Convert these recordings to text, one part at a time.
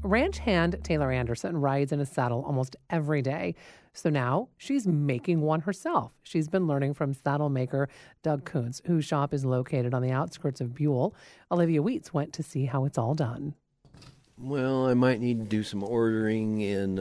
Ranch hand Taylor Anderson rides in a saddle almost every day. So now she's making one herself. She's been learning from saddle maker Doug Kuntz, whose shop is located on the outskirts of Buell. Olivia Wheats went to see how it's all done. Well, I might need to do some ordering, and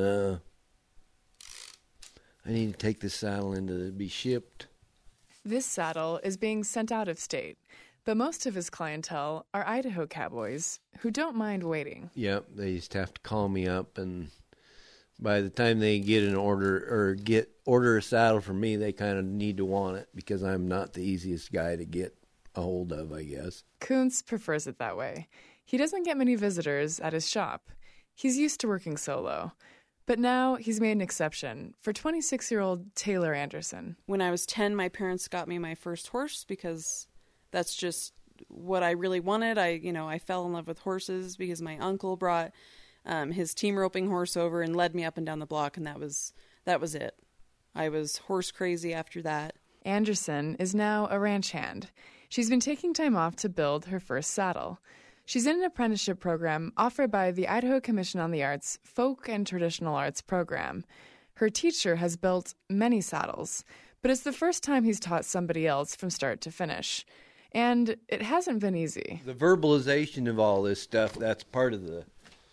I need to take this saddle in to be shipped. This saddle is being sent out of state, but most of his clientele are Idaho cowboys who don't mind waiting. Yep, they just have to call me up, and by the time they get an order or order a saddle from me, they kind of need to want it because I'm not the easiest guy to get a hold of, I guess. Kuntz prefers it that way. He doesn't get many visitors at his shop. He's used to working solo. But now he's made an exception for 26-year-old Taylor Anderson. When I was 10, my parents got me my first horse because that's just what I really wanted. I fell in love with horses because my uncle brought his team roping horse over and led me up and down the block, and that was it. I was horse crazy after that. Anderson is now a ranch hand. She's been taking time off to build her first saddle. She's in an apprenticeship program offered by the Idaho Commission on the Arts Folk and Traditional Arts program. Her teacher has built many saddles, but it's the first time he's taught somebody else from start to finish. And it hasn't been easy. The verbalization of all this stuff, that's part of the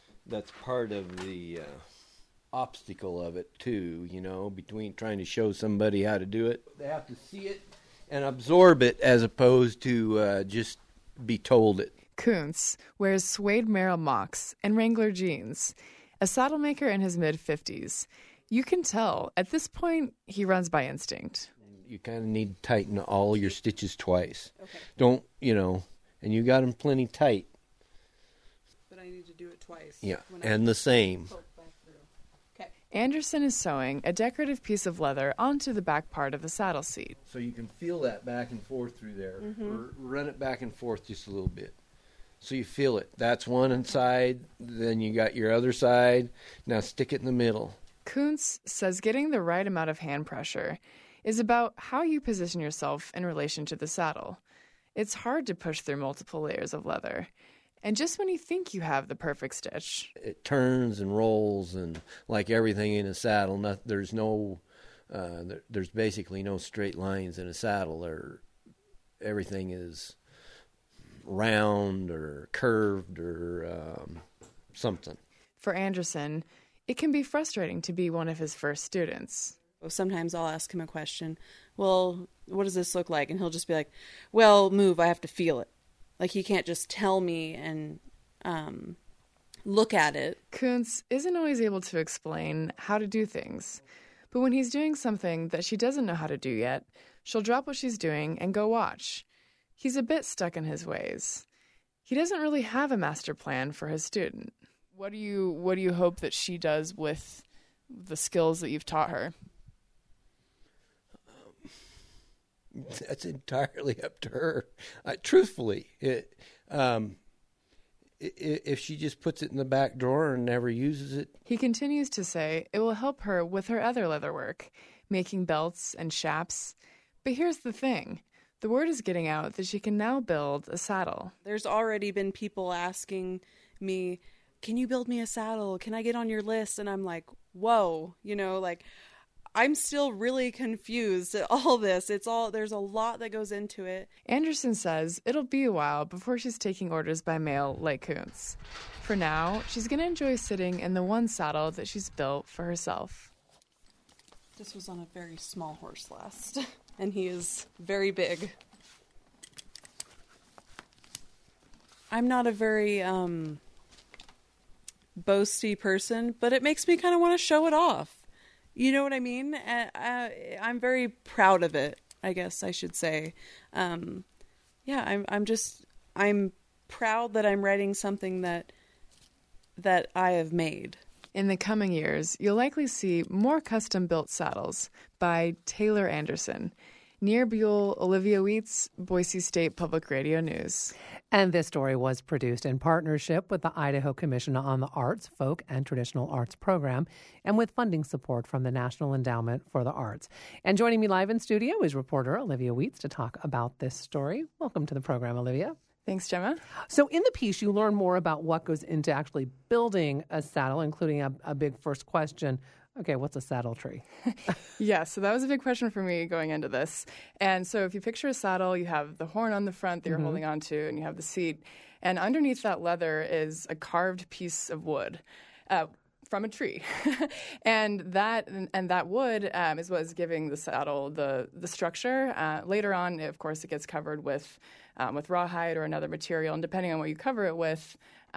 obstacle of it too, between trying to show somebody how to do it. They have to see it and absorb it as opposed to just be told it. Kuntz wears suede Merrill mocks and Wrangler jeans, a saddle maker in his mid-50s. You can tell, at this point, he runs by instinct. You kind of need to tighten all your stitches twice. Okay. Don't, and you got them plenty tight. But I need to do it twice. Yeah, and the same. Okay. Anderson is sewing a decorative piece of leather onto the back part of the saddle seat. So you can feel that back and forth through there, or run it back and forth just a little bit. So you feel it. That's one side, then you got your other side. Now stick it in the middle. Kuntz says getting the right amount of hand pressure is about how you position yourself in relation to the saddle. It's hard to push through multiple layers of leather. And just when you think you have the perfect stitch, it turns and rolls, and like everything in a saddle, there's basically no straight lines in a saddle. Everything is round or curved or something. For Anderson, it can be frustrating to be one of his first students. Sometimes I'll ask him a question. Well, what does this look like? And he'll just be like, well, move, I have to feel it. Like he can't just tell me and look at it. Kuntz isn't always able to explain how to do things. But when he's doing something that she doesn't know how to do yet, she'll drop what she's doing and go watch. He's a bit stuck in his ways. He doesn't really have a master plan for his student. What do you hope that she does with the skills that you've taught her? That's entirely up to her. Truthfully, if she just puts it in the back drawer and never uses it. He continues to say it will help her with her other leather work, making belts and chaps. But here's the thing. The word is getting out that she can now build a saddle. There's already been people asking me, can you build me a saddle? Can I get on your list? And I'm like, whoa, I'm still really confused at all this. There's a lot that goes into it. Anderson says it'll be a while before she's taking orders by mail like Kuntz. For now, she's going to enjoy sitting in the one saddle that she's built for herself. This was on a very small horse last, and he is very big. I'm not a very boasty person, but it makes me kind of want to show it off. You know what I mean? I'm very proud of it, I guess I should say. I'm proud that I'm writing something that I have made. In the coming years, you'll likely see more custom-built saddles by Taylor Anderson. Near Buell, Olivia Wheats, Boise State Public Radio News. And this story was produced in partnership with the Idaho Commission on the Arts, Folk and Traditional Arts program, and with funding support from the National Endowment for the Arts. And joining me live in studio is reporter Olivia Wheats to talk about this story. Welcome to the program, Olivia. Thanks, Gemma. So in the piece, you learn more about what goes into actually building a saddle, including a big first question. Okay, what's a saddle tree? Yeah, so that was a big question for me going into this. And so if you picture a saddle, you have the horn on the front that you're holding onto, and you have the seat. And underneath that leather is a carved piece of wood. From a tree, and that wood is what is giving the saddle the structure. Later on, of course, it gets covered with rawhide or another material, and depending on what you cover it with,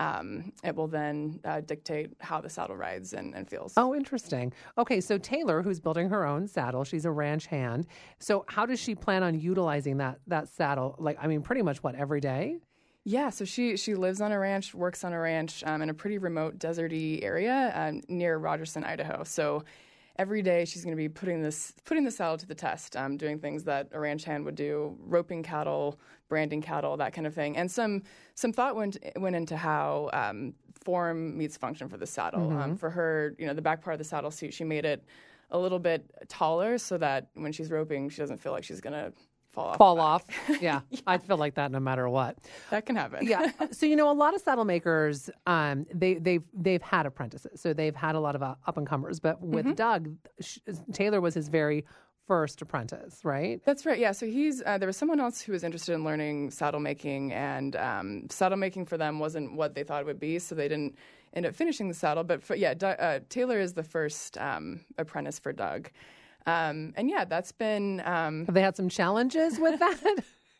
it will then dictate how the saddle rides and feels. Oh, interesting. Okay, so Taylor, who's building her own saddle, she's a ranch hand. So how does she plan on utilizing that saddle? Like, I mean, pretty much every day? Yeah, so she lives on a ranch, works on a ranch in a pretty remote, deserty area near Rogerson, Idaho. So every day she's going to be putting the saddle to the test, doing things that a ranch hand would do, roping cattle, branding cattle, that kind of thing. And some thought went into how form meets function for the saddle. For her, the back part of the saddle seat, she made it a little bit taller so that when she's roping, she doesn't feel like she's going to fall off. Yeah, I feel like that no matter what. That can happen. Yeah. So a lot of saddle makers, they've had apprentices, so they've had a lot of up and comers. But with Doug, Taylor was his very first apprentice, right? That's right. Yeah. So there was someone else who was interested in learning saddle making, and saddle making for them wasn't what they thought it would be, so they didn't end up finishing the saddle. But Taylor is the first apprentice for Doug. And yeah, that's been... Have they had some challenges with that?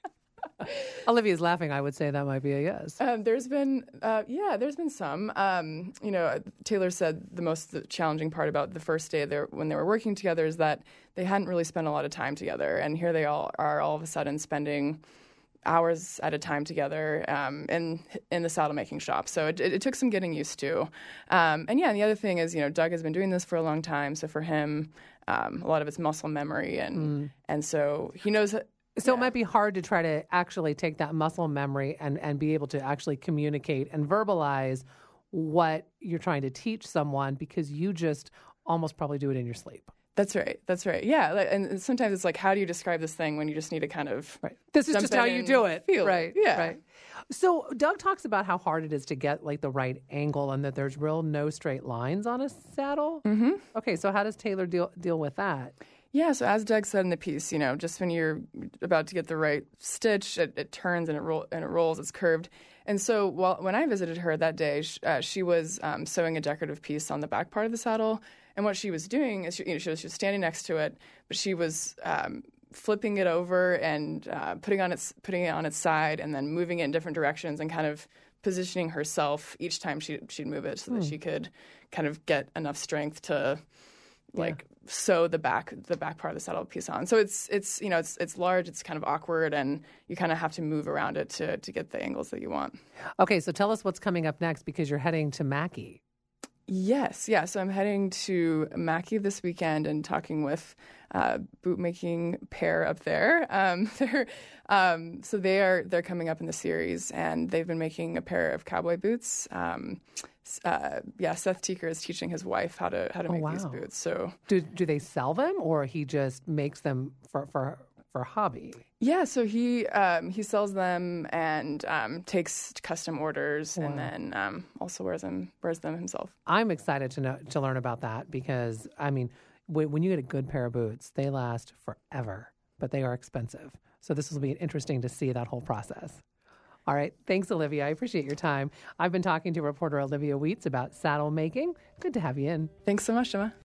Olivia's laughing. I would say that might be a yes. There's been some. Taylor said the challenging part about the first day when they were working together is that they hadn't really spent a lot of time together. And here they all are all of a sudden spending hours at a time together in the saddle making shop. So it took some getting used to. And the other thing is, Doug has been doing this for a long time. So for him... a lot of it's muscle memory, and so he knows. So it might be hard to try to actually take that muscle memory and be able to actually communicate and verbalize what you're trying to teach someone, because you just almost probably do it in your sleep. That's right. Yeah, and sometimes it's like, how do you describe this thing when you just need to kind of... Right. This is just how you do it. Feel right, it. Yeah. Right. So Doug talks about how hard it is to get the right angle and that there's no straight lines on a saddle. Mm-hmm. Okay, so how does Taylor deal with that? Yeah, so as Doug said in the piece, just when you're about to get the right stitch, it turns and it rolls, it's curved. And so when I visited her that day, she was sewing a decorative piece on the back part of the saddle. And what she was doing is she was standing next to it, but she was flipping it over and putting it on its side and then moving it in different directions and kind of positioning herself each time she'd move it so that she could kind of get enough strength to sew the back part of the saddle piece on. So it's large, it's kind of awkward, and you kind of have to move around it to get the angles that you want. Okay, so tell us what's coming up next, because you're heading to Mackay. Yes, yeah. So I'm heading to Mackay this weekend and talking with boot making pair up there. They're coming up in the series, and they've been making a pair of cowboy boots. Seth Teeker is teaching his wife how to make these boots. So do they sell them, or he just makes them for hobby? Yeah, so he sells them and takes custom orders. Wow. And then also wears them himself. I'm excited to learn about that, because I mean, when you get a good pair of boots, they last forever, but they are expensive. So this will be interesting to see that whole process. All right. Thanks, Olivia. I appreciate your time. I've been talking to reporter Olivia Weitz about saddle making. Good to have you in. Thanks so much, Emma.